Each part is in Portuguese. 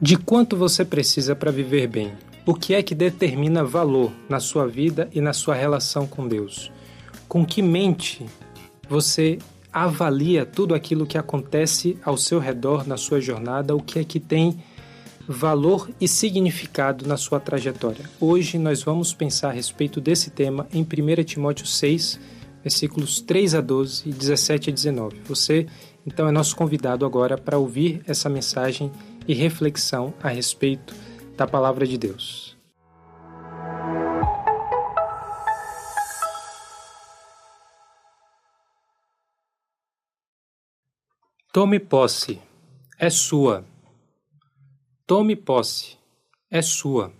De quanto você precisa para viver bem? O que é que determina valor na sua vida e na sua relação com Deus? Com que mente você avalia tudo aquilo que acontece ao seu redor na sua jornada? O que é que tem valor e significado na sua trajetória? Hoje nós vamos pensar a respeito desse tema em 1 Timóteo 6, versículos 3 a 12 e 17 a 19. Você, então, é nosso convidado agora para ouvir essa mensagem e reflexão a respeito da Palavra de Deus. Tome posse, é sua. Tome posse, é sua.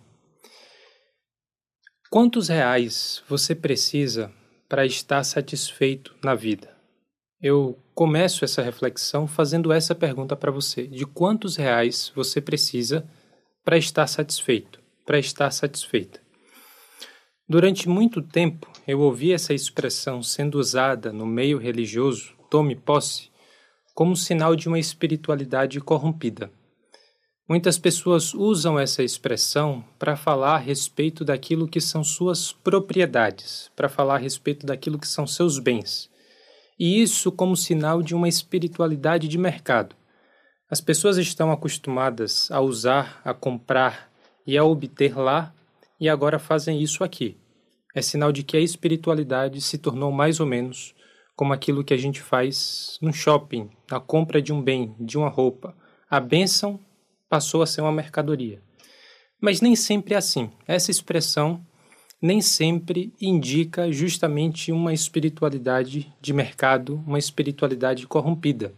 Quantos reais você precisa para estar satisfeito na vida? Eu começo essa reflexão fazendo essa pergunta para você. De quantos reais você precisa para estar satisfeito, para estar satisfeita? Durante muito tempo, eu ouvi essa expressão sendo usada no meio religioso, tome posse, como sinal de uma espiritualidade corrompida. Muitas pessoas usam essa expressão para falar a respeito daquilo que são suas propriedades, para falar a respeito daquilo que são seus bens. E isso como sinal de uma espiritualidade de mercado. As pessoas estão acostumadas a usar, a comprar e a obter lá, e agora fazem isso aqui. É sinal de que a espiritualidade se tornou mais ou menos como aquilo que a gente faz no shopping, na compra de um bem, de uma roupa. A bênção passou a ser uma mercadoria. Mas nem sempre é assim. Essa expressão nem sempre indica justamente uma espiritualidade de mercado, uma espiritualidade corrompida.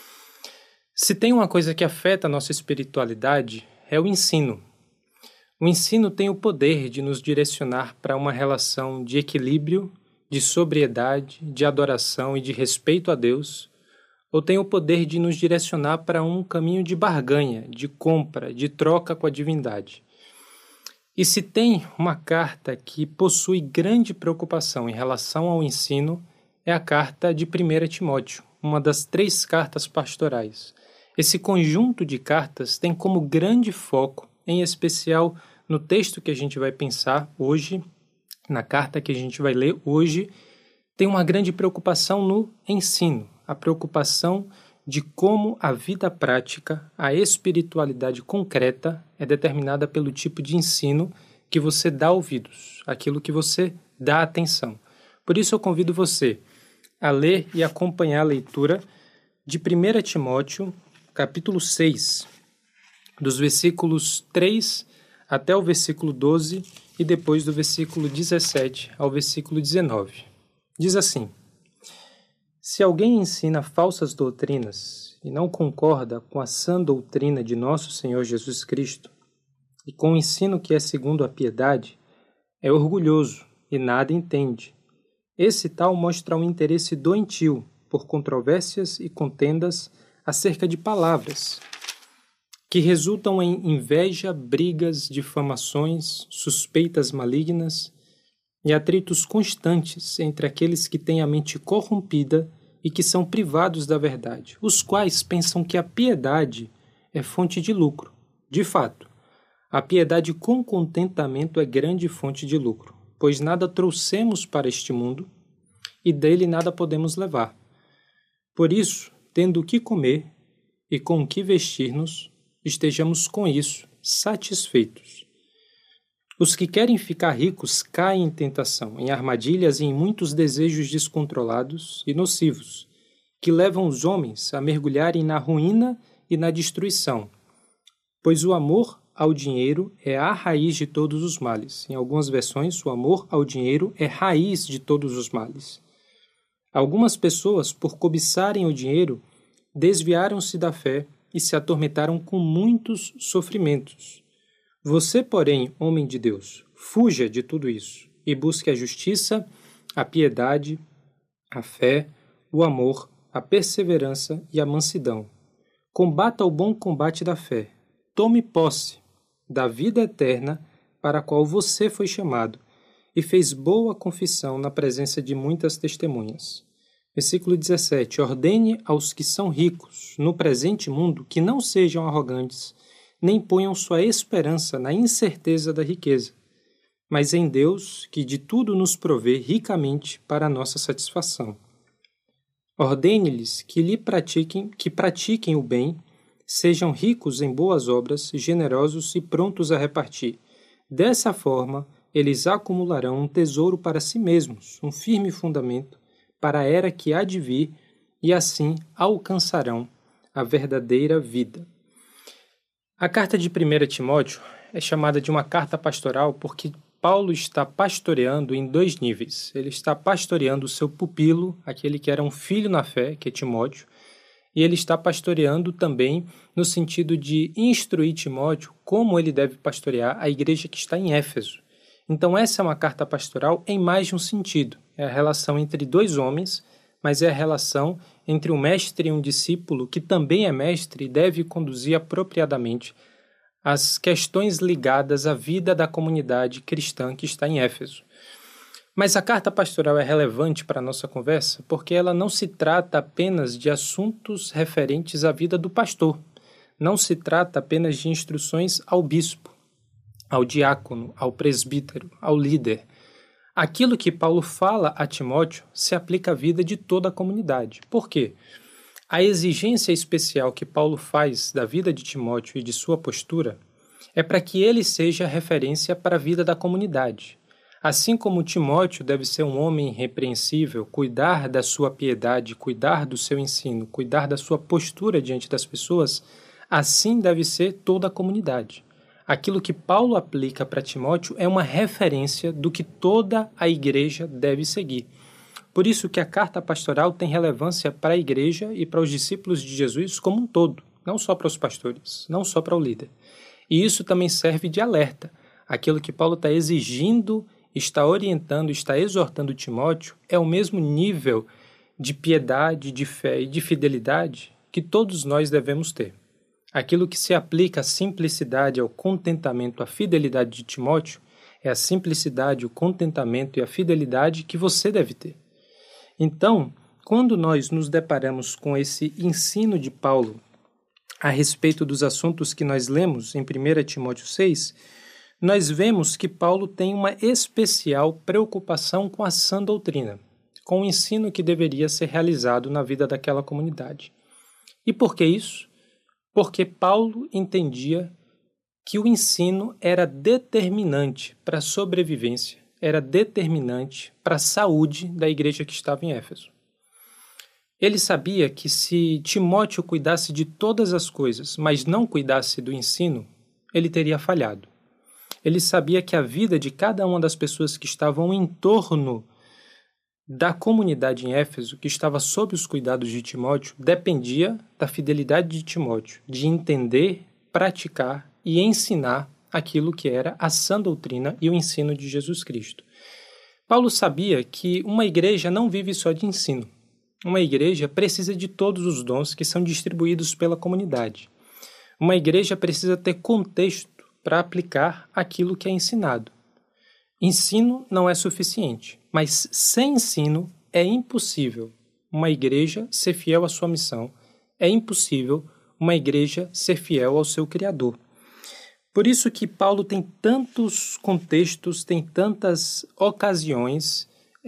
Se tem uma coisa que afeta a nossa espiritualidade, é o ensino. O ensino tem o poder de nos direcionar para uma relação de equilíbrio, de sobriedade, de adoração e de respeito a Deus, ou tem o poder de nos direcionar para um caminho de barganha, de compra, de troca com a divindade. E se tem uma carta que possui grande preocupação em relação ao ensino, é a carta de 1 Timóteo, uma das 3 cartas pastorais. Esse conjunto de cartas tem como grande foco, em especial no texto que a gente vai pensar hoje, na carta que a gente vai ler hoje, tem uma grande preocupação no ensino, a preocupação de como a vida prática, a espiritualidade concreta é determinada pelo tipo de ensino que você dá ouvidos, aquilo que você dá atenção. Por isso eu convido você a ler e acompanhar a leitura de 1 Timóteo, capítulo 6, dos versículos 3 até o versículo 12 e depois do versículo 17 ao versículo 19. Diz assim: Se alguém ensina falsas doutrinas e não concorda com a sã doutrina de nosso Senhor Jesus Cristo e com o ensino que é segundo a piedade, é orgulhoso e nada entende. Esse tal mostra um interesse doentio por controvérsias e contendas acerca de palavras, que resultam em inveja, brigas, difamações, suspeitas malignas e atritos constantes entre aqueles que têm a mente corrompida e que são privados da verdade, os quais pensam que a piedade é fonte de lucro. De fato, a piedade com contentamento é grande fonte de lucro, pois nada trouxemos para este mundo e dele nada podemos levar. Por isso, tendo o que comer e com o que vestir-nos, estejamos com isso satisfeitos. Os que querem ficar ricos caem em tentação, em armadilhas e em muitos desejos descontrolados e nocivos, que levam os homens a mergulharem na ruína e na destruição. Pois o amor ao dinheiro é a raiz de todos os males. Em algumas versões, o amor ao dinheiro é raiz de todos os males. Algumas pessoas, por cobiçarem o dinheiro, desviaram-se da fé e se atormentaram com muitos sofrimentos. Você, porém, homem de Deus, fuja de tudo isso e busque a justiça, a piedade, a fé, o amor, a perseverança e a mansidão. Combata o bom combate da fé. Tome posse da vida eterna para a qual você foi chamado e fez boa confissão na presença de muitas testemunhas. Versículo 17. Ordene aos que são ricos no presente mundo que não sejam arrogantes, nem ponham sua esperança na incerteza da riqueza, mas em Deus, que de tudo nos provê ricamente para a nossa satisfação. Ordene-lhes que pratiquem o bem, sejam ricos em boas obras, generosos e prontos a repartir. Dessa forma, eles acumularão um tesouro para si mesmos, um firme fundamento para a era que há de vir, e assim alcançarão a verdadeira vida. A carta de 1 Timóteo é chamada de uma carta pastoral porque Paulo está pastoreando em dois níveis. Ele está pastoreando o seu pupilo, aquele que era um filho na fé, que é Timóteo, e ele está pastoreando também no sentido de instruir Timóteo como ele deve pastorear a igreja que está em Éfeso. Então essa é uma carta pastoral em mais de um sentido. É a relação entre dois homens, mas é a relação entre um mestre e um discípulo que também é mestre e deve conduzir apropriadamente as questões ligadas à vida da comunidade cristã que está em Éfeso. Mas a carta pastoral é relevante para a nossa conversa porque ela não se trata apenas de assuntos referentes à vida do pastor. Não se trata apenas de instruções ao bispo, ao diácono, ao presbítero, ao líder. Aquilo que Paulo fala a Timóteo se aplica à vida de toda a comunidade. Por quê? A exigência especial que Paulo faz da vida de Timóteo e de sua postura é para que ele seja referência para a vida da comunidade. Assim como Timóteo deve ser um homem irrepreensível, cuidar da sua piedade, cuidar do seu ensino, cuidar da sua postura diante das pessoas, assim deve ser toda a comunidade. Aquilo que Paulo aplica para Timóteo é uma referência do que toda a igreja deve seguir. Por isso que a carta pastoral tem relevância para a igreja e para os discípulos de Jesus como um todo, não só para os pastores, não só para o líder. E isso também serve de alerta. Aquilo que Paulo está exigindo, está orientando, está exortando Timóteo é o mesmo nível de piedade, de fé e de fidelidade que todos nós devemos ter. Aquilo que se aplica à simplicidade, ao contentamento, à fidelidade de Timóteo é a simplicidade, o contentamento e a fidelidade que você deve ter. Então, quando nós nos deparamos com esse ensino de Paulo a respeito dos assuntos que nós lemos em 1 Timóteo 6, nós vemos que Paulo tem uma especial preocupação com a sã doutrina, com o ensino que deveria ser realizado na vida daquela comunidade. E por que isso? Porque Paulo entendia que o ensino era determinante para a sobrevivência, era determinante para a saúde da igreja que estava em Éfeso. Ele sabia que se Timóteo cuidasse de todas as coisas, mas não cuidasse do ensino, ele teria falhado. Ele sabia que a vida de cada uma das pessoas que estavam em torno da comunidade em Éfeso, que estava sob os cuidados de Timóteo, dependia da fidelidade de Timóteo, de entender, praticar e ensinar aquilo que era a sã doutrina e o ensino de Jesus Cristo. Paulo sabia que uma igreja não vive só de ensino. Uma igreja precisa de todos os dons que são distribuídos pela comunidade. Uma igreja precisa ter contexto para aplicar aquilo que é ensinado. Ensino não é suficiente, mas sem ensino é impossível uma igreja ser fiel à sua missão, é impossível uma igreja ser fiel ao seu Criador. Por isso que Paulo tem tantos contextos, tem tantas ocasiões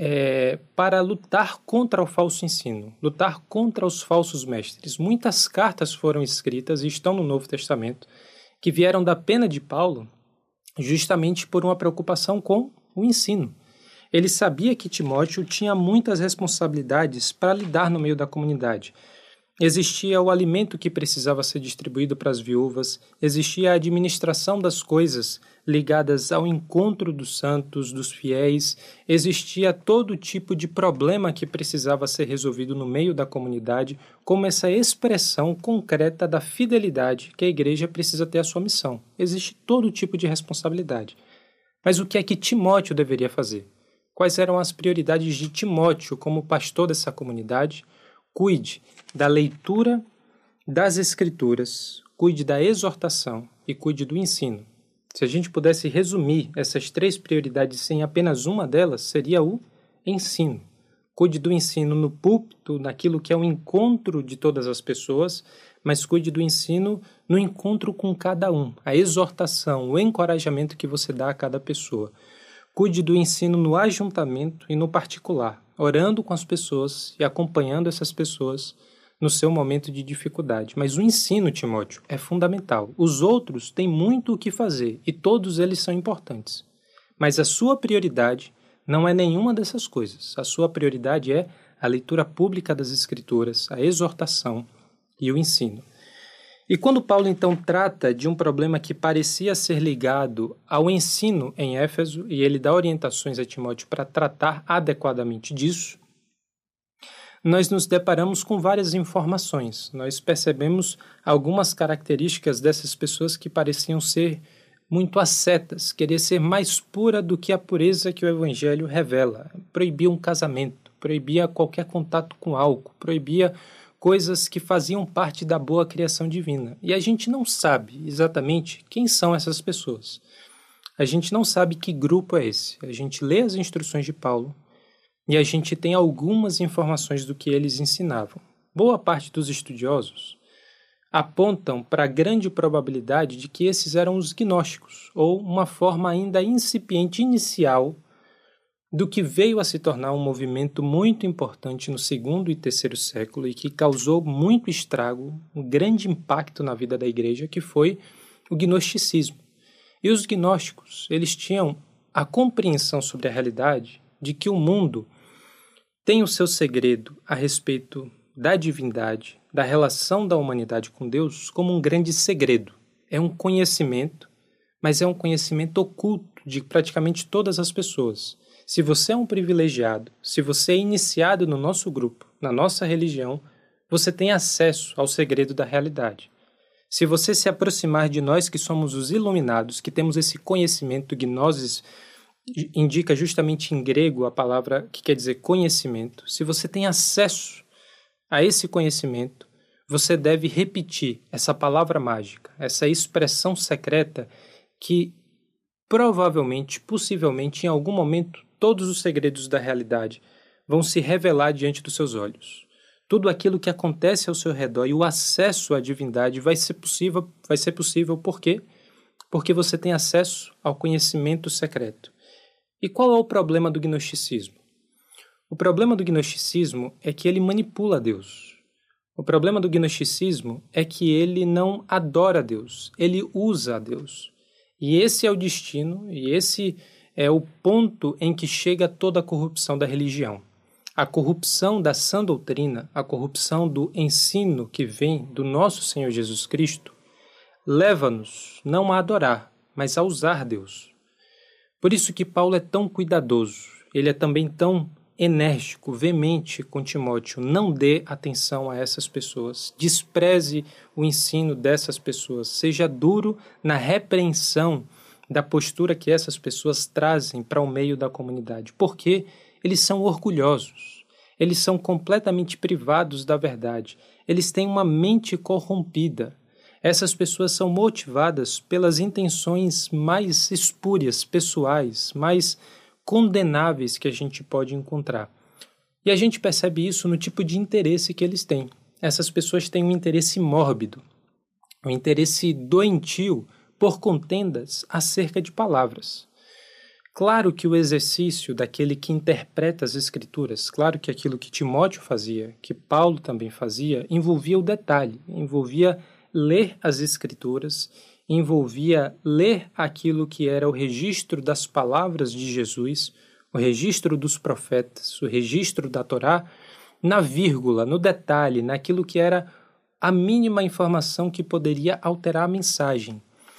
para lutar contra o falso ensino, lutar contra os falsos mestres. Muitas cartas foram escritas e estão no Novo Testamento que vieram da pena de Paulo justamente por uma preocupação com o ensino. Ele sabia que Timóteo tinha muitas responsabilidades para lidar no meio da comunidade. Existia o alimento que precisava ser distribuído para as viúvas, existia a administração das coisas ligadas ao encontro dos santos, dos fiéis, existia todo tipo de problema que precisava ser resolvido no meio da comunidade, como essa expressão concreta da fidelidade que a igreja precisa ter à sua missão. Existe todo tipo de responsabilidade. Mas o que é que Timóteo deveria fazer? Quais eram as prioridades de Timóteo como pastor dessa comunidade? Cuide da leitura das Escrituras, cuide da exortação e cuide do ensino. Se a gente pudesse resumir essas três prioridades em apenas uma delas, seria o ensino. Cuide do ensino no púlpito, naquilo que é o encontro de todas as pessoas, mas cuide do ensino no encontro com cada um, a exortação, o encorajamento que você dá a cada pessoa. Cuide do ensino no ajuntamento e no particular, orando com as pessoas e acompanhando essas pessoas no seu momento de dificuldade. Mas o ensino, Timóteo, é fundamental. Os outros têm muito o que fazer e todos eles são importantes. Mas a sua prioridade não é nenhuma dessas coisas. A sua prioridade é a leitura pública das Escrituras, a exortação e o ensino. E quando Paulo então trata de um problema que parecia ser ligado ao ensino em Éfeso, e ele dá orientações a Timóteo para tratar adequadamente disso, nós nos deparamos com várias informações. Nós percebemos algumas características dessas pessoas que pareciam ser muito ascetas, querer ser mais pura do que a pureza que o Evangelho revela. Proibia um casamento, proibia qualquer contato com álcool, proibia coisas que faziam parte da boa criação divina. E a gente não sabe exatamente quem são essas pessoas. A gente não sabe que grupo é esse. A gente lê as instruções de Paulo e a gente tem algumas informações do que eles ensinavam. Boa parte dos estudiosos apontam para a grande probabilidade de que esses eram os gnósticos, ou uma forma ainda incipiente inicial do que veio a se tornar um movimento muito importante no segundo e terceiro século e que causou muito estrago, um grande impacto na vida da igreja, que foi o gnosticismo. E os gnósticos, eles tinham a compreensão sobre a realidade de que o mundo tem o seu segredo a respeito da divindade, da relação da humanidade com Deus, como um grande segredo. É um conhecimento, mas é um conhecimento oculto de praticamente todas as pessoas. Se você é um privilegiado, se você é iniciado no nosso grupo, na nossa religião, você tem acesso ao segredo da realidade. Se você se aproximar de nós que somos os iluminados, que temos esse conhecimento, gnosis indica justamente em grego a palavra que quer dizer conhecimento. Se você tem acesso a esse conhecimento, você deve repetir essa palavra mágica, essa expressão secreta que provavelmente, possivelmente, em algum momento, todos os segredos da realidade vão se revelar diante dos seus olhos. Tudo aquilo que acontece ao seu redor e o acesso à divindade vai ser possível por quê? Porque você tem acesso ao conhecimento secreto. E qual é o problema do gnosticismo? O problema do gnosticismo é que ele manipula Deus. O problema do gnosticismo é que ele não adora a Deus, ele usa a Deus. E esse é o destino, e esse é o ponto em que chega toda a corrupção da religião. A corrupção da sã doutrina, a corrupção do ensino que vem do nosso Senhor Jesus Cristo, leva-nos não a adorar, mas a usar Deus. Por isso que Paulo é tão cuidadoso, ele é também tão enérgico, veemente com Timóteo. Não dê atenção a essas pessoas, despreze o ensino dessas pessoas, seja duro na repreensão da postura que essas pessoas trazem para o meio da comunidade, porque eles são orgulhosos, eles são completamente privados da verdade, eles têm uma mente corrompida. Essas pessoas são motivadas pelas intenções mais espúrias, pessoais, mais condenáveis que a gente pode encontrar. E a gente percebe isso no tipo de interesse que eles têm. Essas pessoas têm um interesse mórbido, um interesse doentio por contendas acerca de palavras. Claro que o exercício daquele que interpreta as Escrituras, claro que aquilo que Timóteo fazia, que Paulo também fazia, envolvia o detalhe, envolvia ler as Escrituras, envolvia ler aquilo que era o registro das palavras de Jesus, o registro dos profetas, o registro da Torá, na vírgula, no detalhe, naquilo que era a mínima informação que poderia alterar a mensagem.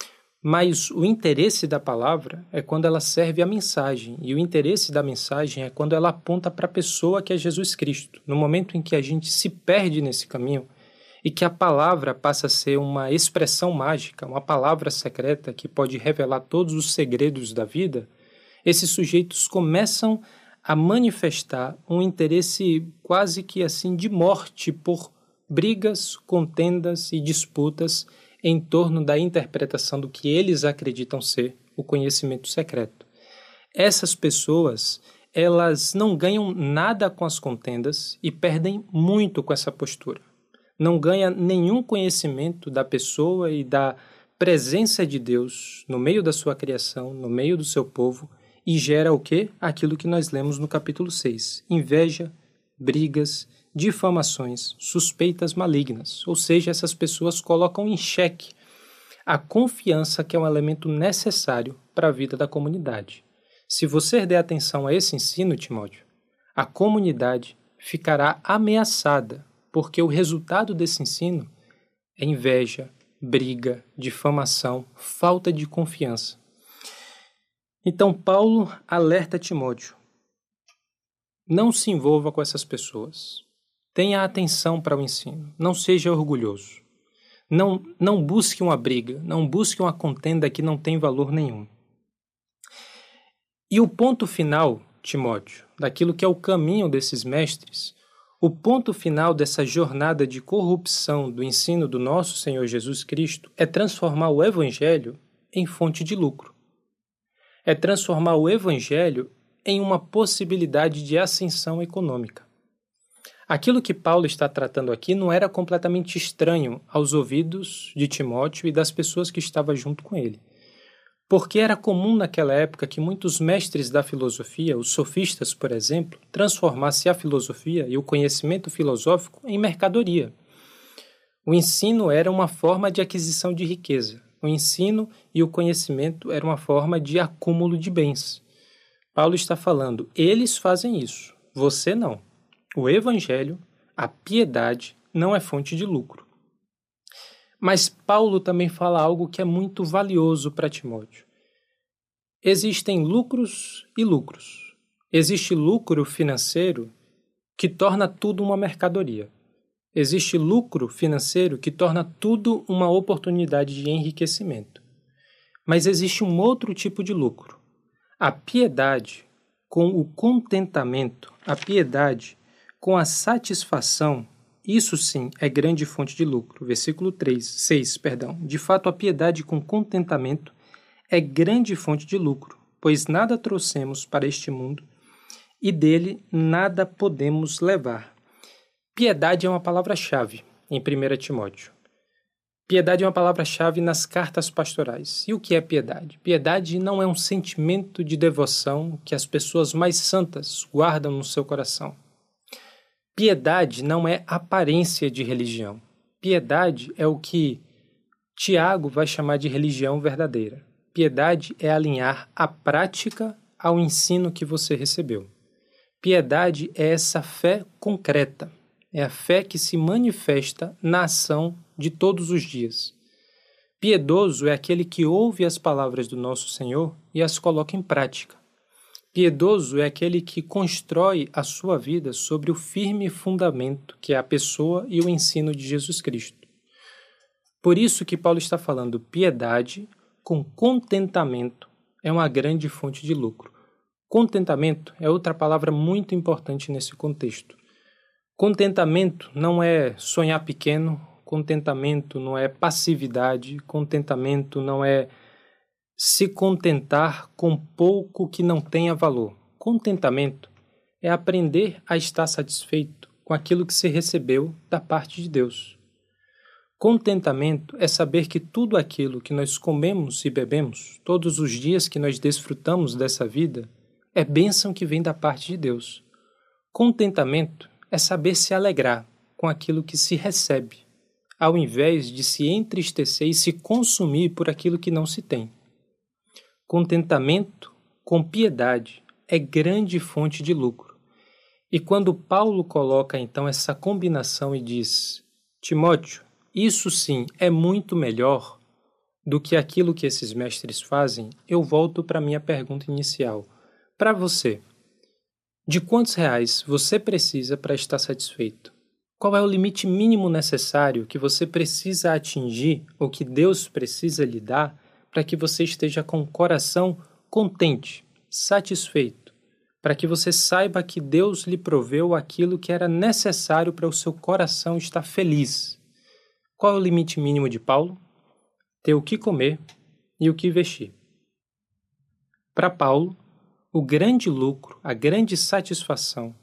Mas o interesse da palavra é quando ela serve a mensagem, e o interesse da mensagem é quando ela aponta para a pessoa que é Jesus Cristo. No momento em que a gente se perde nesse caminho e que a palavra passa a ser uma expressão mágica, uma palavra secreta que pode revelar todos os segredos da vida, esses sujeitos começam a manifestar um interesse quase que assim de morte por brigas, contendas e disputas em torno da interpretação do que eles acreditam ser o conhecimento secreto. Essas pessoas, elas não ganham nada com as contendas e perdem muito com essa postura. não ganha nenhum conhecimento da pessoa e da presença de Deus no meio da sua criação, no meio do seu povo, e gera o quê? Aquilo que nós lemos no capítulo 6. Inveja, brigas, difamações, suspeitas malignas. Ou seja, essas pessoas colocam em xeque a confiança que é um elemento necessário para a vida da comunidade. Se você der atenção a esse ensino, Timóteo, a comunidade ficará ameaçada, porque o resultado desse ensino é inveja, briga, difamação, falta de confiança. Então, Paulo alerta Timóteo: não se envolva com essas pessoas. Tenha atenção para o ensino. Não seja orgulhoso. Não busque uma briga. Não busque uma contenda que não tem valor nenhum. E o ponto final, Timóteo, daquilo que é o caminho desses mestres, o ponto final dessa jornada de corrupção do ensino do nosso Senhor Jesus Cristo é transformar o Evangelho em fonte de lucro. É transformar o Evangelho em uma possibilidade de ascensão econômica. Aquilo que Paulo está tratando aqui não era completamente estranho aos ouvidos de Timóteo e das pessoas que estavam junto com ele. Porque era comum naquela época que muitos mestres da filosofia, os sofistas, por exemplo, transformassem a filosofia e o conhecimento filosófico em mercadoria. O ensino era uma forma de aquisição de riqueza. O ensino e o conhecimento era uma forma de acúmulo de bens. Paulo está falando, eles fazem isso, você não. O Evangelho, a piedade, não é fonte de lucro. Mas Paulo também fala algo que é muito valioso para Timóteo. Existem lucros e lucros. Existe lucro financeiro que torna tudo uma mercadoria. Existe lucro financeiro que torna tudo uma oportunidade de enriquecimento. Mas existe um outro tipo de lucro. A piedade com o contentamento, a piedade com a satisfação, isso sim é grande fonte de lucro. Versículo 6. De fato, a piedade com contentamento é grande fonte de lucro, pois nada trouxemos para este mundo e dele nada podemos levar. Piedade é uma palavra-chave em 1 Timóteo. Piedade é uma palavra-chave nas cartas pastorais. E o que é piedade? Piedade não é um sentimento de devoção que as pessoas mais santas guardam no seu coração. Piedade não é aparência de religião. Piedade é o que Tiago vai chamar de religião verdadeira. Piedade é alinhar a prática ao ensino que você recebeu. Piedade é essa fé concreta. É a fé que se manifesta na ação de todos os dias. Piedoso é aquele que ouve as palavras do nosso Senhor e as coloca em prática. Piedoso é aquele que constrói a sua vida sobre o firme fundamento que é a pessoa e o ensino de Jesus Cristo. Por isso que Paulo está falando, piedade com contentamento é uma grande fonte de lucro. Contentamento é outra palavra muito importante nesse contexto. Contentamento não é sonhar pequeno, contentamento não é passividade, contentamento não é se contentar com pouco que não tenha valor. Contentamento é aprender a estar satisfeito com aquilo que se recebeu da parte de Deus. Contentamento é saber que tudo aquilo que nós comemos e bebemos, todos os dias que nós desfrutamos dessa vida, é bênção que vem da parte de Deus. Contentamento é saber se alegrar com aquilo que se recebe, ao invés de se entristecer e se consumir por aquilo que não se tem. Contentamento com piedade é grande fonte de lucro. E quando Paulo coloca então essa combinação e diz, Timóteo, isso sim é muito melhor do que aquilo que esses mestres fazem, eu volto para a minha pergunta inicial. Para você, de quantos reais você precisa para estar satisfeito? Qual é o limite mínimo necessário que você precisa atingir ou que Deus precisa lhe dar para que você esteja com o coração contente, satisfeito, para que você saiba que Deus lhe proveu aquilo que era necessário para o seu coração estar feliz? Qual é o limite mínimo de Paulo? Ter o que comer e o que vestir. Para Paulo, o grande lucro, a grande satisfação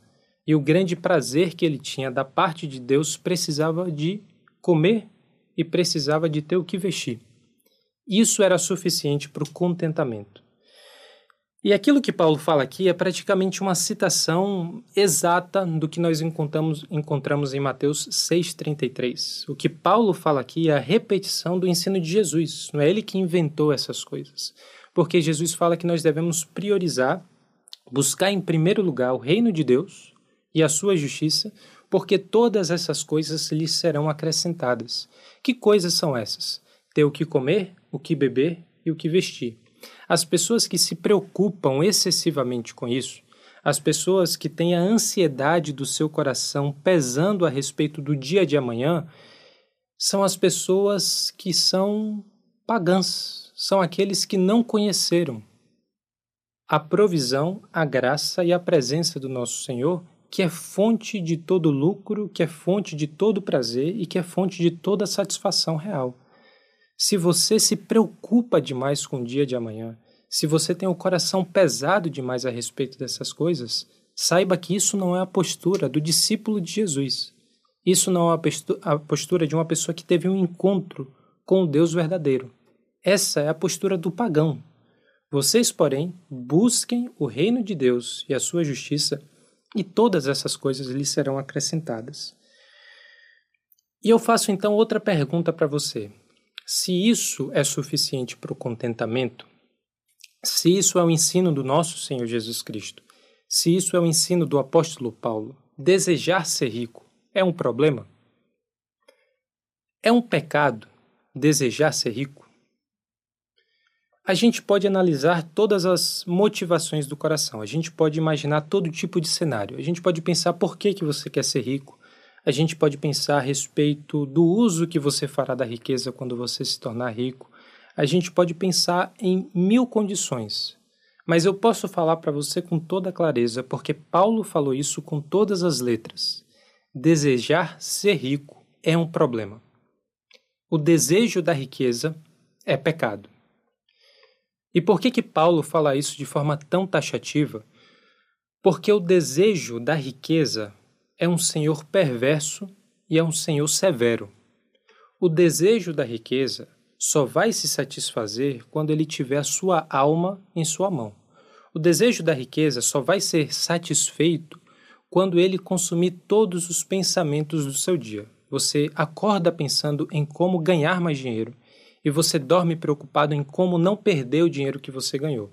e o grande prazer que ele tinha da parte de Deus precisava de comer e precisava de ter o que vestir. Isso era suficiente para o contentamento. E aquilo que Paulo fala aqui é praticamente uma citação exata do que nós encontramos em Mateus 6,33. O que Paulo fala aqui é a repetição do ensino de Jesus. Não é ele que inventou essas coisas. Porque Jesus fala que nós devemos priorizar, buscar em primeiro lugar o reino de Deus e a sua justiça, porque todas essas coisas lhes serão acrescentadas. Que coisas são essas? Ter o que comer, o que beber e o que vestir. As pessoas que se preocupam excessivamente com isso, as pessoas que têm a ansiedade do seu coração pesando a respeito do dia de amanhã, são as pessoas que são pagãs, são aqueles que não conheceram a provisão, a graça e a presença do nosso Senhor, que é fonte de todo lucro, que é fonte de todo prazer e que é fonte de toda satisfação real. Se você se preocupa demais com o dia de amanhã, se você tem o coração pesado demais a respeito dessas coisas, saiba que isso não é a postura do discípulo de Jesus. Isso não é a postura de uma pessoa que teve um encontro com o Deus verdadeiro. Essa é a postura do pagão. Vocês, porém, busquem o reino de Deus e a sua justiça, e todas essas coisas lhes serão acrescentadas. E eu faço então outra pergunta para você. Se isso é suficiente para o contentamento, se isso é o ensino do nosso Senhor Jesus Cristo, se isso é o ensino do apóstolo Paulo, desejar ser rico é um problema? É um pecado desejar ser rico? A gente pode analisar todas as motivações do coração, a gente pode imaginar todo tipo de cenário, a gente pode pensar por que você quer ser rico, a gente pode pensar a respeito do uso que você fará da riqueza quando você se tornar rico. A gente pode pensar em 1000 condições. Mas eu posso falar para você com toda clareza, porque Paulo falou isso com todas as letras. Desejar ser rico é um problema. O desejo da riqueza é pecado. E por que Paulo fala isso de forma tão taxativa? Porque o desejo da riqueza é um senhor perverso e é um senhor severo. O desejo da riqueza só vai se satisfazer quando ele tiver a sua alma em sua mão. O desejo da riqueza só vai ser satisfeito quando ele consumir todos os pensamentos do seu dia. Você acorda pensando em como ganhar mais dinheiro e você dorme preocupado em como não perder o dinheiro que você ganhou.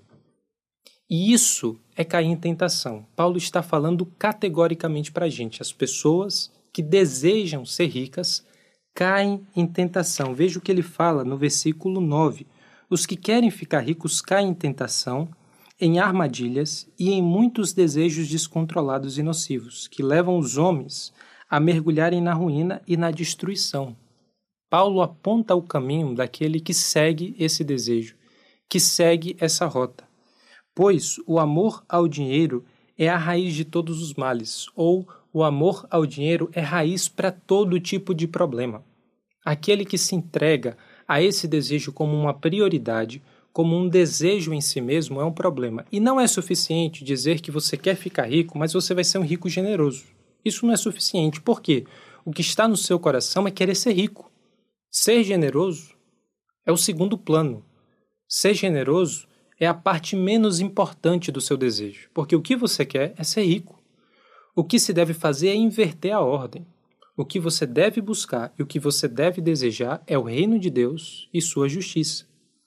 E isso é cair em tentação. Paulo está falando categoricamente para a gente. As pessoas que desejam ser ricas caem em tentação. Veja o que ele fala no versículo 9. Os que querem ficar ricos caem em tentação, em armadilhas e em muitos desejos descontrolados e nocivos, que levam os homens a mergulharem na ruína e na destruição. Paulo aponta o caminho daquele que segue esse desejo, que segue essa rota. Pois o amor ao dinheiro é a raiz de todos os males, ou o amor ao dinheiro é raiz para todo tipo de problema. Aquele que se entrega a esse desejo como uma prioridade, como um desejo em si mesmo, é um problema. E não é suficiente dizer que você quer ficar rico, mas você vai ser um rico generoso. Isso não é suficiente. Por quê? O que está no seu coração é querer ser rico. Ser generoso é o segundo plano. Ser generoso é a parte menos importante do seu desejo, porque o que você quer é ser rico. O que se deve fazer é inverter a ordem. O que você deve buscar e o que você deve desejar é o reino de Deus e sua justiça.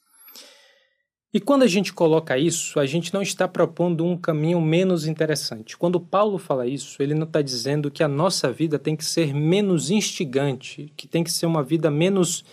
E quando a gente coloca isso, a gente não está propondo um caminho menos interessante. Quando Paulo fala isso, ele não está dizendo que a nossa vida tem que ser menos instigante, que tem que ser uma vida menos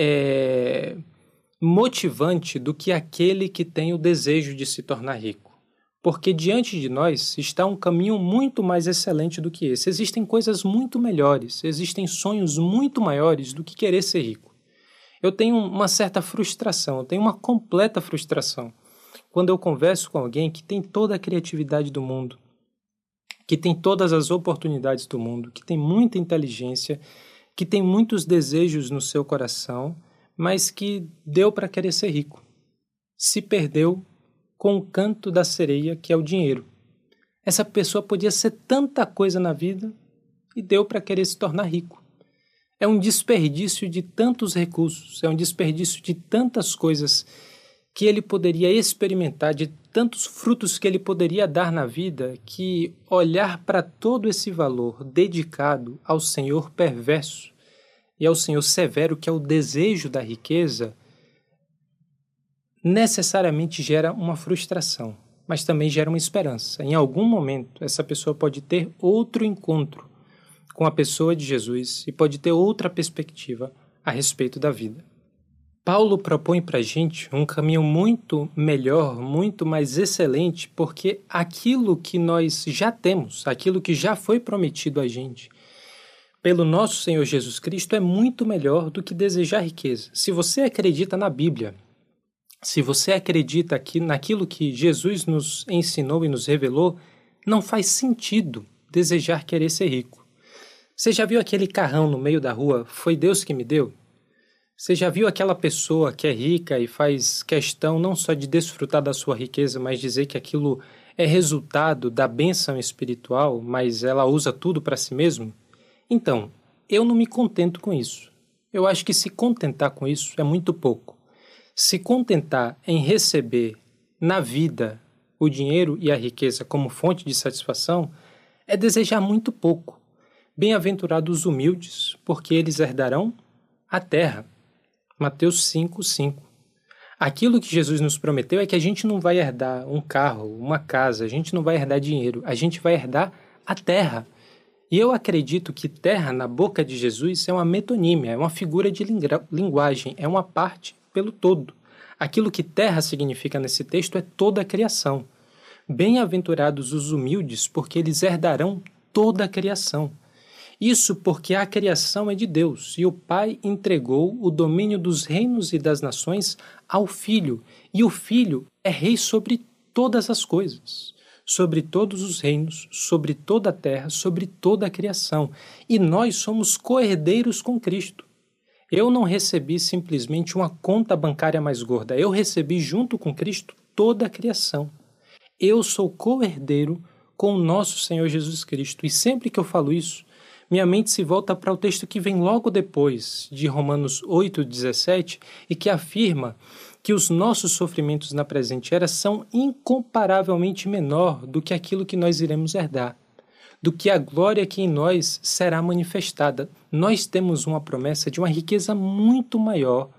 motivante do que aquele que tem o desejo de se tornar rico. Porque diante de nós está um caminho muito mais excelente do que esse. Existem coisas muito melhores, existem sonhos muito maiores do que querer ser rico. Eu tenho uma certa frustração, eu tenho uma completa frustração quando eu converso com alguém que tem toda a criatividade do mundo, que tem todas as oportunidades do mundo, que tem muita inteligência, que tem muitos desejos no seu coração, mas que deu para querer ser rico. Se perdeu com o canto da sereia, que é o dinheiro. Essa pessoa podia ser tanta coisa na vida e deu para querer se tornar rico. É um desperdício de tantos recursos, é um desperdício de tantas coisas que ele poderia experimentar, de tantos frutos que ele poderia dar na vida, que olhar para todo esse valor dedicado ao Senhor perverso e ao Senhor severo, que é o desejo da riqueza, necessariamente gera uma frustração, mas também gera uma esperança. Em algum momento, essa pessoa pode ter outro encontro com a pessoa de Jesus e pode ter outra perspectiva a respeito da vida. Paulo propõe para a gente um caminho muito melhor, muito mais excelente, porque aquilo que nós já temos, aquilo que já foi prometido a gente pelo nosso Senhor Jesus Cristo é muito melhor do que desejar riqueza. Se você acredita na Bíblia, se você acredita naquilo que Jesus nos ensinou e nos revelou, não faz sentido desejar querer ser rico. Você já viu aquele carrão no meio da rua? Foi Deus que me deu? Você já viu aquela pessoa que é rica e faz questão não só de desfrutar da sua riqueza, mas dizer que aquilo é resultado da bênção espiritual, mas ela usa tudo para si mesmo? Então, eu não me contento com isso. Eu acho que se contentar com isso é muito pouco. Se contentar em receber na vida o dinheiro e a riqueza como fonte de satisfação é desejar muito pouco. Bem-aventurados os humildes, porque eles herdarão a terra. Mateus 5:5. Aquilo que Jesus nos prometeu é que a gente não vai herdar um carro, uma casa, a gente não vai herdar dinheiro, a gente vai herdar a terra. E eu acredito que terra, na boca de Jesus, é uma metonímia, é uma figura de linguagem, é uma parte pelo todo. Aquilo que terra significa nesse texto é toda a criação. Bem-aventurados os humildes, porque eles herdarão toda a criação. Isso porque a criação é de Deus e o Pai entregou o domínio dos reinos e das nações ao Filho, e o Filho é rei sobre todas as coisas, sobre todos os reinos, sobre toda a terra, sobre toda a criação, e nós somos co-herdeiros com Cristo. Eu não recebi simplesmente uma conta bancária mais gorda, eu recebi junto com Cristo toda a criação. Eu sou co-herdeiro com o nosso Senhor Jesus Cristo, e sempre que eu falo isso, minha mente se volta para o texto que vem logo depois, de Romanos 8,17, e que afirma que os nossos sofrimentos na presente era são incomparavelmente menor do que aquilo que nós iremos herdar, do que a glória que em nós será manifestada. Nós temos uma promessa de uma riqueza muito maior,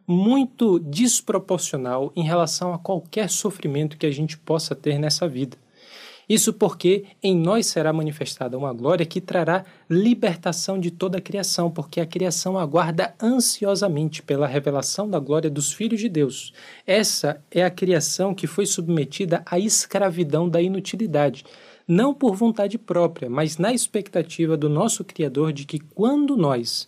muito desproporcional em relação a qualquer sofrimento que a gente possa ter nessa vida. Isso porque em nós será manifestada uma glória que trará libertação de toda a criação, porque a criação aguarda ansiosamente pela revelação da glória dos filhos de Deus. Essa é a criação que foi submetida à escravidão da inutilidade, não por vontade própria, mas na expectativa do nosso Criador de que quando nós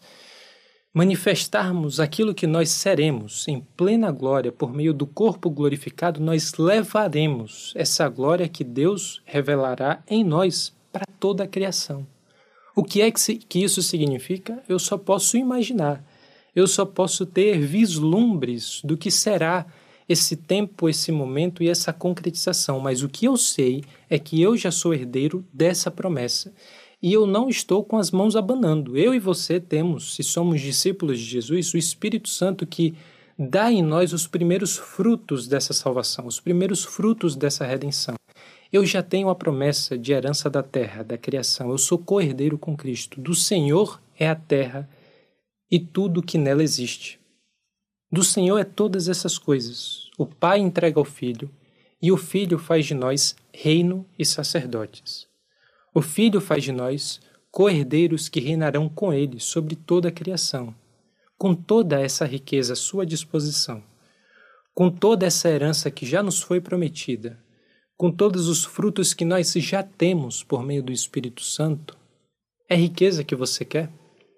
manifestarmos aquilo que nós seremos em plena glória por meio do corpo glorificado, nós levaremos essa glória que Deus revelará em nós para toda a criação. O que é que isso significa? Eu só posso imaginar, eu só posso ter vislumbres do que será esse tempo, esse momento e essa concretização, mas o que eu sei é que eu já sou herdeiro dessa promessa. E eu não estou com as mãos abanando. Eu e você temos, se somos discípulos de Jesus, o Espírito Santo que dá em nós os primeiros frutos dessa salvação, os primeiros frutos dessa redenção. Eu já tenho a promessa de herança da terra, da criação. Eu sou co-herdeiro com Cristo. Do Senhor é a terra e tudo que nela existe. Do Senhor é todas essas coisas. O Pai entrega ao Filho e o Filho faz de nós reino e sacerdotes. O Filho faz de nós co-herdeiros que reinarão com Ele sobre toda a criação, com toda essa riqueza à sua disposição, com toda essa herança que já nos foi prometida, com todos os frutos que nós já temos por meio do Espírito Santo. É riqueza que você quer?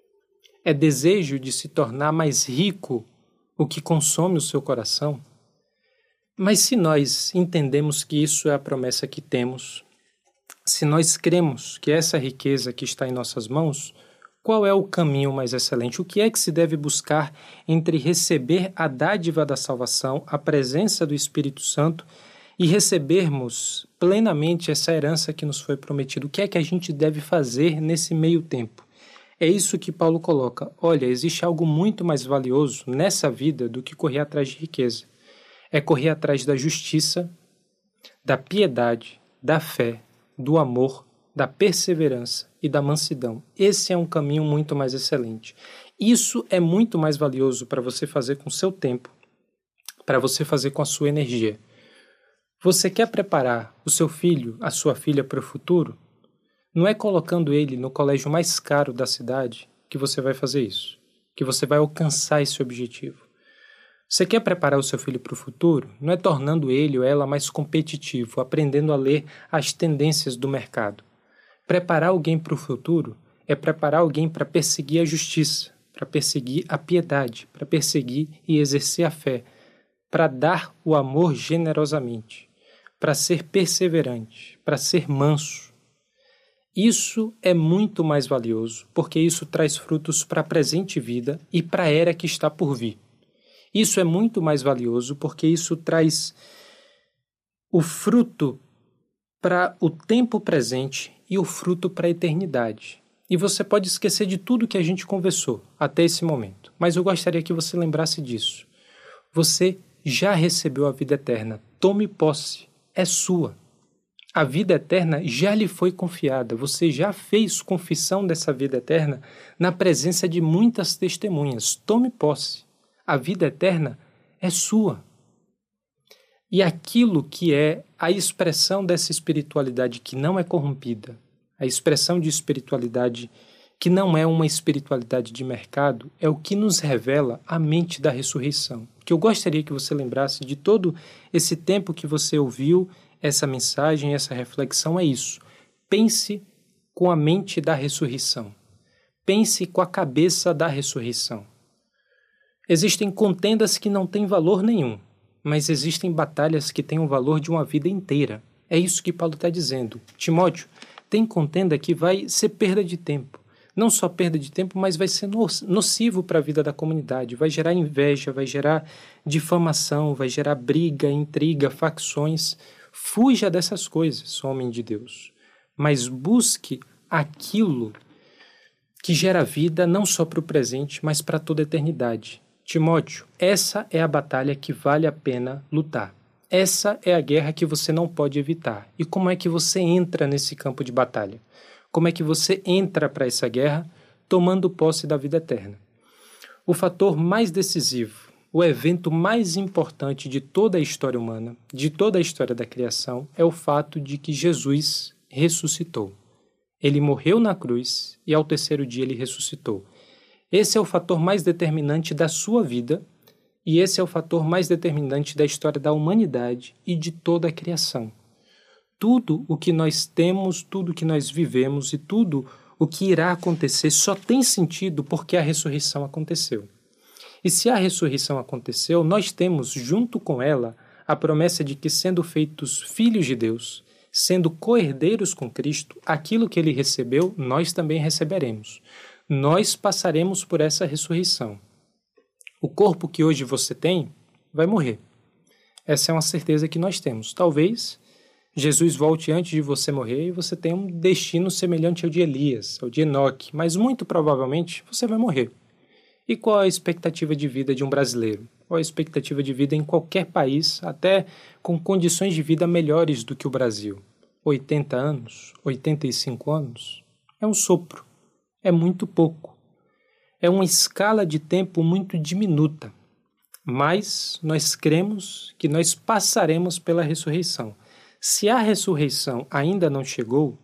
É desejo de se tornar mais rico o que consome o seu coração? Mas se nós entendemos que isso é a promessa que temos, se nós cremos que essa riqueza que está em nossas mãos, qual é o caminho mais excelente? O que é que se deve buscar entre receber a dádiva da salvação, a presença do Espírito Santo e recebermos plenamente essa herança que nos foi prometida. O que é que a gente deve fazer nesse meio tempo? É isso que Paulo coloca. Olha, existe algo muito mais valioso nessa vida do que correr atrás de riqueza. É correr atrás da justiça, da piedade, da fé, do amor, da perseverança e da mansidão. Esse é um caminho muito mais excelente. Isso é muito mais valioso para você fazer com o seu tempo, para você fazer com a sua energia. Você quer preparar o seu filho, a sua filha para o futuro? Não é colocando ele no colégio mais caro da cidade que você vai fazer isso, que você vai alcançar esse objetivo. Você quer preparar o seu filho para o futuro? Não é tornando ele ou ela mais competitivo, aprendendo a ler as tendências do mercado. Preparar alguém para o futuro é preparar alguém para perseguir a justiça, para perseguir a piedade, para perseguir e exercer a fé, para dar o amor generosamente, para ser perseverante, para ser manso. Isso é muito mais valioso, porque isso traz frutos para a presente vida e para a era que está por vir. Isso é muito mais valioso, porque isso traz o fruto para o tempo presente e o fruto para a eternidade. E você pode esquecer de tudo que a gente conversou até esse momento, mas eu gostaria que você lembrasse disso. Você já recebeu a vida eterna. Tome posse. É sua. A vida eterna já lhe foi confiada. Você já fez confissão dessa vida eterna na presença de muitas testemunhas. Tome posse. A vida eterna é sua. E aquilo que é a expressão dessa espiritualidade que não é corrompida, a expressão de espiritualidade que não é uma espiritualidade de mercado, é o que nos revela a mente da ressurreição. Que eu gostaria que você lembrasse de todo esse tempo que você ouviu essa mensagem, essa reflexão, é isso. Pense com a mente da ressurreição. Pense com a cabeça da ressurreição. Existem contendas que não têm valor nenhum, mas existem batalhas que têm o valor de uma vida inteira. É isso que Paulo está dizendo. Timóteo, tem contenda que vai ser perda de tempo. Não só perda de tempo, mas vai ser nocivo para a vida da comunidade. Vai gerar inveja, vai gerar difamação, vai gerar briga, intriga, facções. Fuja dessas coisas, homem de Deus. Mas busque aquilo que gera vida não só para o presente, mas para toda a eternidade. Timóteo, essa é a batalha que vale a pena lutar. Essa é a guerra que você não pode evitar. E como é que você entra nesse campo de batalha? Como é que você entra para essa guerra tomando posse da vida eterna? O fator mais decisivo, o evento mais importante de toda a história humana, de toda a história da criação, é o fato de que Jesus ressuscitou. Ele morreu na cruz e ao terceiro dia ele ressuscitou. Esse é o fator mais determinante da sua vida e esse é o fator mais determinante da história da humanidade e de toda a criação. Tudo o que nós temos, tudo o que nós vivemos e tudo o que irá acontecer só tem sentido porque a ressurreição aconteceu. E se a ressurreição aconteceu, nós temos junto com ela a promessa de que, sendo feitos filhos de Deus, sendo co-herdeiros com Cristo, aquilo que ele recebeu, nós também receberemos. Nós passaremos por essa ressurreição. O corpo que hoje você tem vai morrer. Essa é uma certeza que nós temos. Talvez Jesus volte antes de você morrer e você tenha um destino semelhante ao de Elias, ao de Enoque, mas muito provavelmente você vai morrer. E qual a expectativa de vida de um brasileiro? Qual a expectativa de vida em qualquer país, até com condições de vida melhores do que o Brasil? 80 anos? 85 anos? É um sopro. É muito pouco. É uma escala de tempo muito diminuta. Mas nós cremos que nós passaremos pela ressurreição. Se a ressurreição ainda não chegou,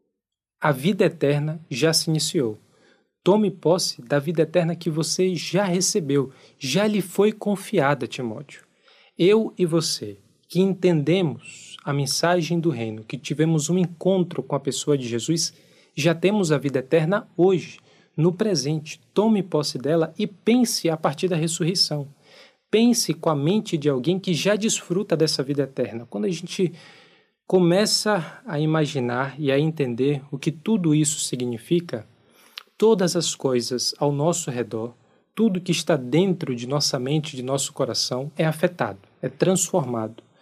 a vida eterna já se iniciou. Tome posse da vida eterna que você já recebeu, já lhe foi confiada, Timóteo. Eu e você, que entendemos a mensagem do reino, que tivemos um encontro com a pessoa de Jesus, já temos a vida eterna hoje, no presente. Tome posse dela e pense a partir da ressurreição. Pense com a mente de alguém que já desfruta dessa vida eterna. Quando a gente começa a imaginar e a entender o que tudo isso significa, todas as coisas ao nosso redor, tudo que está dentro de nossa mente, de nosso coração, é afetado, é transformado.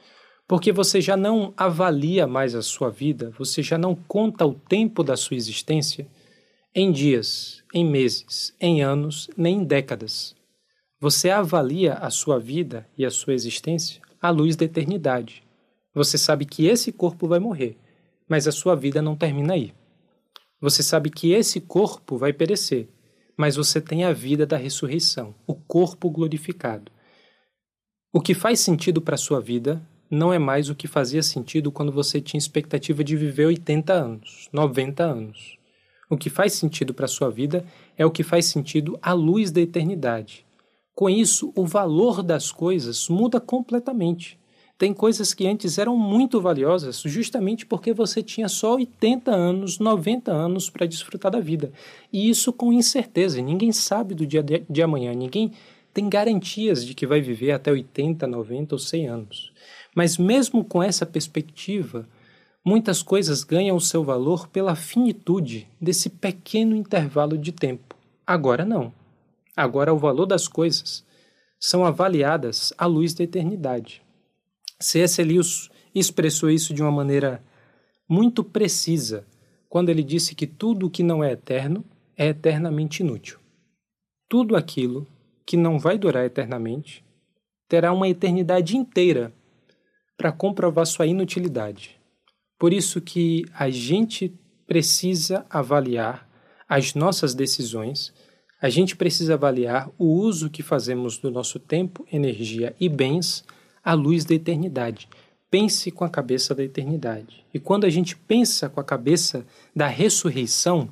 Porque você já não avalia mais a sua vida, você já não conta o tempo da sua existência em dias, em meses, em anos, nem em décadas. Você avalia a sua vida e a sua existência à luz da eternidade. Você sabe que esse corpo vai morrer, mas a sua vida não termina aí. Você sabe que esse corpo vai perecer, mas você tem a vida da ressurreição, o corpo glorificado. O que faz sentido para a sua vida não é mais o que fazia sentido quando você tinha expectativa de viver 80 anos, 90 anos. O que faz sentido para a sua vida é o que faz sentido à luz da eternidade. Com isso, o valor das coisas muda completamente. Tem coisas que antes eram muito valiosas justamente porque você tinha só 80 anos, 90 anos para desfrutar da vida. E isso com incerteza. Ninguém sabe do dia de amanhã. Ninguém tem garantias de que vai viver até 80, 90 ou 100 anos. Mas mesmo com essa perspectiva, muitas coisas ganham o seu valor pela finitude desse pequeno intervalo de tempo. Agora não. Agora o valor das coisas são avaliadas à luz da eternidade. C.S. Lewis expressou isso de uma maneira muito precisa quando ele disse que tudo o que não é eterno é eternamente inútil. Tudo aquilo que não vai durar eternamente terá uma eternidade inteira para comprovar sua inutilidade. Por isso que a gente precisa avaliar as nossas decisões, a gente precisa avaliar o uso que fazemos do nosso tempo, energia e bens à luz da eternidade. Pense com a cabeça da eternidade. E quando a gente pensa com a cabeça da ressurreição,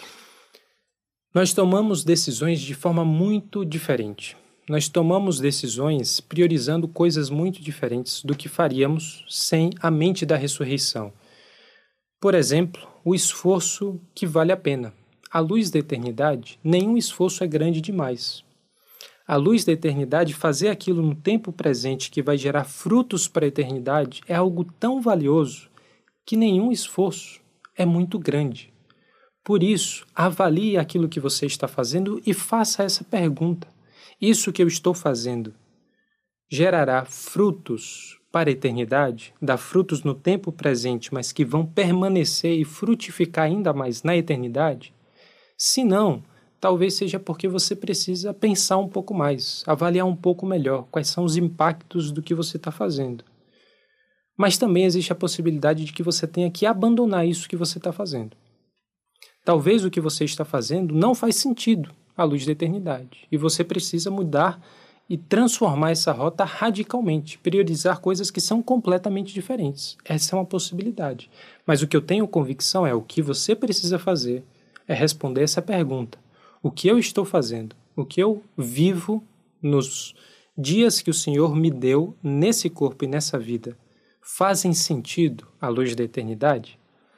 nós tomamos decisões de forma muito diferente. Nós tomamos decisões priorizando coisas muito diferentes do que faríamos sem a mente da ressurreição. Por exemplo, o esforço que vale a pena. À luz da eternidade, nenhum esforço é grande demais. À luz da eternidade, fazer aquilo no tempo presente que vai gerar frutos para a eternidade é algo tão valioso que nenhum esforço é muito grande. Por isso, avalie aquilo que você está fazendo e faça essa pergunta. Isso que eu estou fazendo gerará frutos para a eternidade? Dá frutos no tempo presente, mas que vão permanecer e frutificar ainda mais na eternidade? Se não, talvez seja porque você precisa pensar um pouco mais, avaliar um pouco melhor quais são os impactos do que você está fazendo. Mas também existe a possibilidade de que você tenha que abandonar isso que você está fazendo. Talvez o que você está fazendo não faz sentido à luz da eternidade e você precisa mudar e transformar essa rota radicalmente, priorizar coisas que são completamente diferentes. Essa é uma possibilidade. Mas o que eu tenho convicção é o que você precisa fazer é responder essa pergunta. O que eu estou fazendo? O que eu vivo nos dias que o Senhor me deu nesse corpo e nessa vida fazem sentido à luz da eternidade?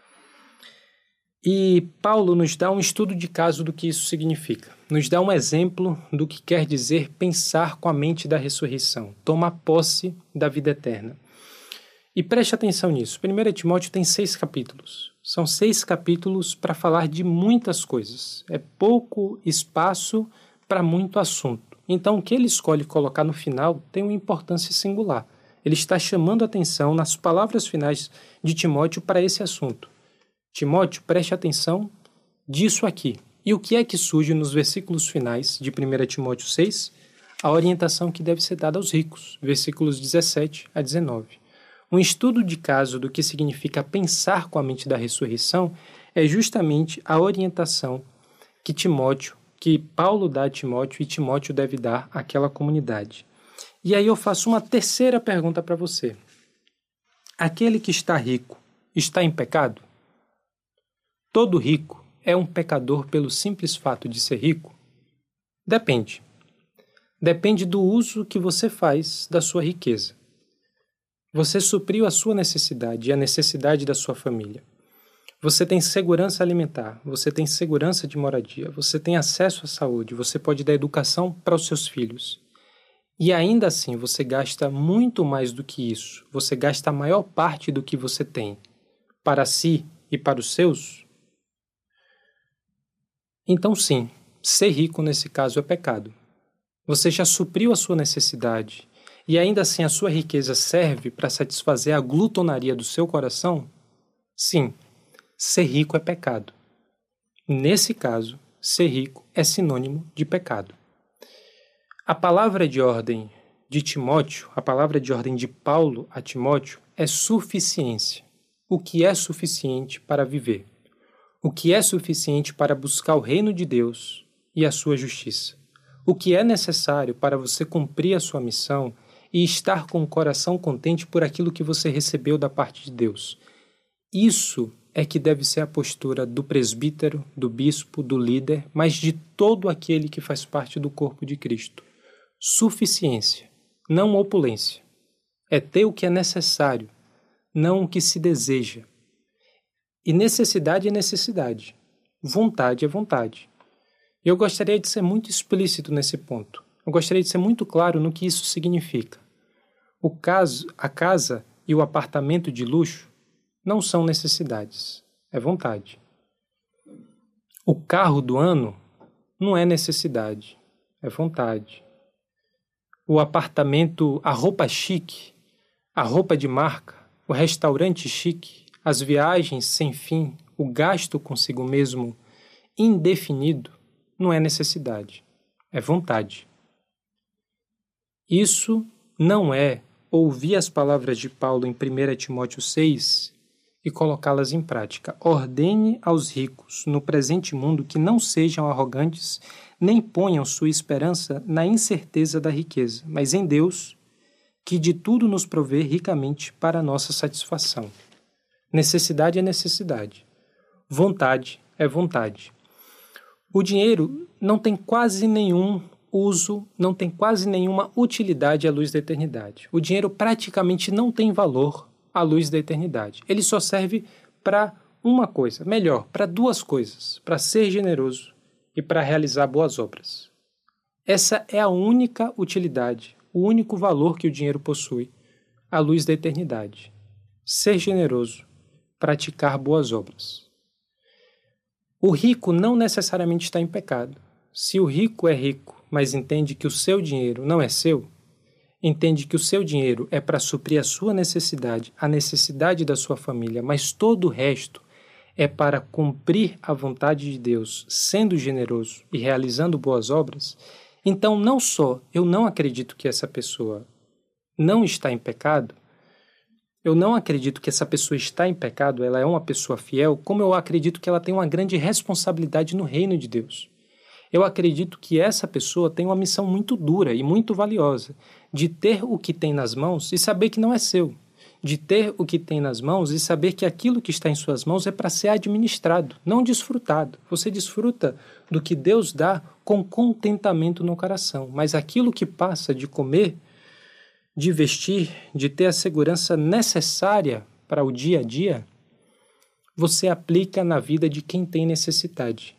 E Paulo nos dá um estudo de caso do que isso significa. Nos dá um exemplo do que quer dizer pensar com a mente da ressurreição, tomar posse da vida eterna. E preste atenção nisso. 1 Timóteo tem 6 capítulos. São 6 capítulos para falar de muitas coisas. É pouco espaço para muito assunto. Então, o que ele escolhe colocar no final tem uma importância singular. Ele está chamando atenção nas palavras finais de Timóteo para esse assunto. Timóteo, preste atenção disso aqui. E o que é que surge nos versículos finais de 1 Timóteo 6? A orientação que deve ser dada aos ricos, versículos 17 a 19. Um estudo de caso do que significa pensar com a mente da ressurreição é justamente a orientação que Paulo dá a Timóteo e Timóteo deve dar àquela comunidade. E aí eu faço uma terceira pergunta para você. Aquele que está rico está em pecado? Todo rico é um pecador pelo simples fato de ser rico? Depende. Depende do uso que você faz da sua riqueza. Você supriu a sua necessidade e a necessidade da sua família. Você tem segurança alimentar, você tem segurança de moradia, você tem acesso à saúde, você pode dar educação para os seus filhos. E ainda assim você gasta muito mais do que isso. Você gasta a maior parte do que você tem para si e para os seus. Então sim, ser rico nesse caso é pecado. Você já supriu a sua necessidade e ainda assim a sua riqueza serve para satisfazer a glutonaria do seu coração, sim, ser rico é pecado. Nesse caso, ser rico é sinônimo de pecado. A palavra de ordem de Timóteo, a palavra de ordem de Paulo a Timóteo é suficiência. O que é suficiente para viver? O que é suficiente para buscar o reino de Deus e a sua justiça? O que é necessário para você cumprir a sua missão e estar com o coração contente por aquilo que você recebeu da parte de Deus? Isso é que deve ser a postura do presbítero, do bispo, do líder, mas de todo aquele que faz parte do corpo de Cristo. Suficiência, não opulência. É ter o que é necessário, não o que se deseja. E necessidade é necessidade. Vontade é vontade. E eu gostaria de ser muito explícito nesse ponto. Eu gostaria de ser muito claro no que isso significa. A casa e o apartamento de luxo não são necessidades, é vontade. O carro do ano não é necessidade, é vontade. O apartamento, a roupa chique, a roupa de marca, o restaurante chique, as viagens sem fim, o gasto consigo mesmo indefinido, não é necessidade, é vontade. Isso não é ouvir as palavras de Paulo em 1 Timóteo 6 e colocá-las em prática. Ordene aos ricos no presente mundo que não sejam arrogantes, nem ponham sua esperança na incerteza da riqueza, mas em Deus, que de tudo nos provê ricamente para a nossa satisfação. Necessidade é necessidade. Vontade é vontade. O dinheiro não tem quase nenhum uso, não tem quase nenhuma utilidade à luz da eternidade. O dinheiro praticamente não tem valor à luz da eternidade. Ele só serve para uma coisa, melhor, para duas coisas, para ser generoso e para realizar boas obras. Essa é a única utilidade, o único valor que o dinheiro possui à luz da eternidade. Ser generoso, praticar boas obras. O rico não necessariamente está em pecado. Se o rico é rico, mas entende que o seu dinheiro não é seu, entende que o seu dinheiro é para suprir a sua necessidade, a necessidade da sua família, mas todo o resto é para cumprir a vontade de Deus, sendo generoso e realizando boas obras, então não só eu não acredito que essa pessoa não está em pecado, eu não acredito que essa pessoa está em pecado, ela é uma pessoa fiel, como eu acredito que ela tem uma grande responsabilidade no reino de Deus. Eu acredito que essa pessoa tem uma missão muito dura e muito valiosa, de ter o que tem nas mãos e saber que não é seu, de ter o que tem nas mãos e saber que aquilo que está em suas mãos é para ser administrado, não desfrutado. Você desfruta do que Deus dá com contentamento no coração, mas aquilo que passa de comer, de vestir, de ter a segurança necessária para o dia a dia, você aplica na vida de quem tem necessidade.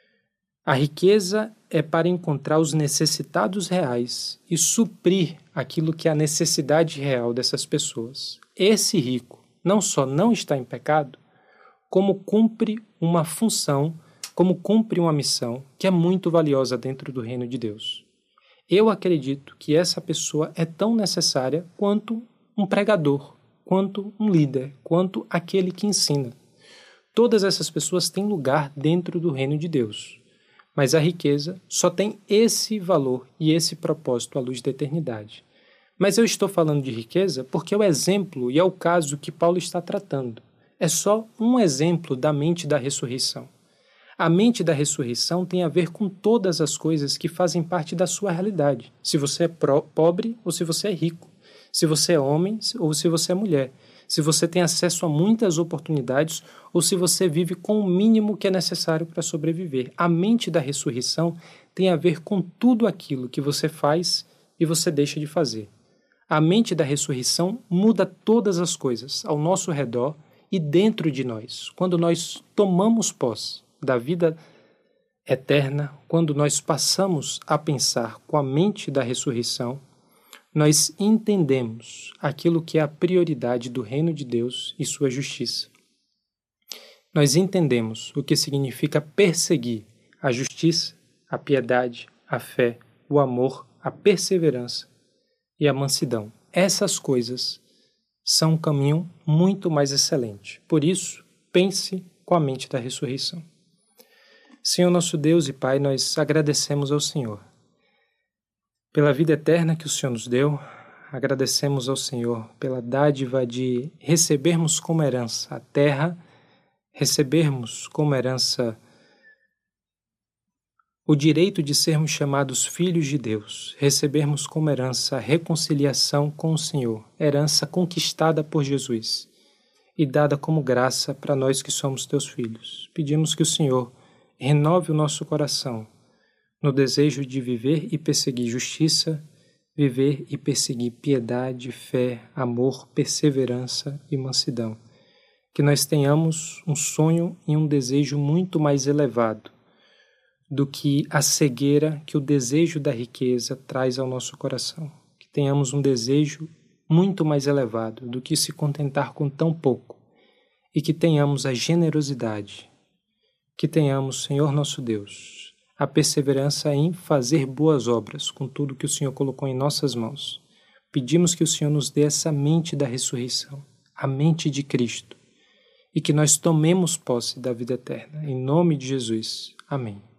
A riqueza é para encontrar os necessitados reais e suprir aquilo que é a necessidade real dessas pessoas. Esse rico não só não está em pecado, como cumpre uma função, como cumpre uma missão que é muito valiosa dentro do reino de Deus. Eu acredito que essa pessoa é tão necessária quanto um pregador, quanto um líder, quanto aquele que ensina. Todas essas pessoas têm lugar dentro do reino de Deus. Mas a riqueza só tem esse valor e esse propósito à luz da eternidade. Mas eu estou falando de riqueza porque é o exemplo e é o caso que Paulo está tratando. É só um exemplo da mente da ressurreição. A mente da ressurreição tem a ver com todas as coisas que fazem parte da sua realidade. Se você é pobre ou se você é rico. Se você é homem ou se você é mulher. Se você tem acesso a muitas oportunidades ou se você vive com o mínimo que é necessário para sobreviver. A mente da ressurreição tem a ver com tudo aquilo que você faz e você deixa de fazer. A mente da ressurreição muda todas as coisas ao nosso redor e dentro de nós. Quando nós tomamos posse da vida eterna, quando nós passamos a pensar com a mente da ressurreição, nós entendemos aquilo que é a prioridade do reino de Deus e sua justiça. Nós entendemos o que significa perseguir a justiça, a piedade, a fé, o amor, a perseverança e a mansidão. Essas coisas são um caminho muito mais excelente. Por isso, pense com a mente da ressurreição. Senhor nosso Deus e Pai, nós agradecemos ao Senhor pela vida eterna que o Senhor nos deu. Agradecemos ao Senhor pela dádiva de recebermos como herança a terra, recebermos como herança o direito de sermos chamados filhos de Deus, recebermos como herança a reconciliação com o Senhor, herança conquistada por Jesus e dada como graça para nós que somos teus filhos. Pedimos que o Senhor renove o nosso coração no desejo de viver e perseguir justiça, viver e perseguir piedade, fé, amor, perseverança e mansidão. Que nós tenhamos um sonho e um desejo muito mais elevado do que a cegueira que o desejo da riqueza traz ao nosso coração. Que tenhamos um desejo muito mais elevado do que se contentar com tão pouco e que tenhamos a generosidade, que tenhamos, Senhor nosso Deus, a perseverança em fazer boas obras com tudo que o Senhor colocou em nossas mãos. Pedimos que o Senhor nos dê essa mente da ressurreição, a mente de Cristo, e que nós tomemos posse da vida eterna. Em nome de Jesus. Amém.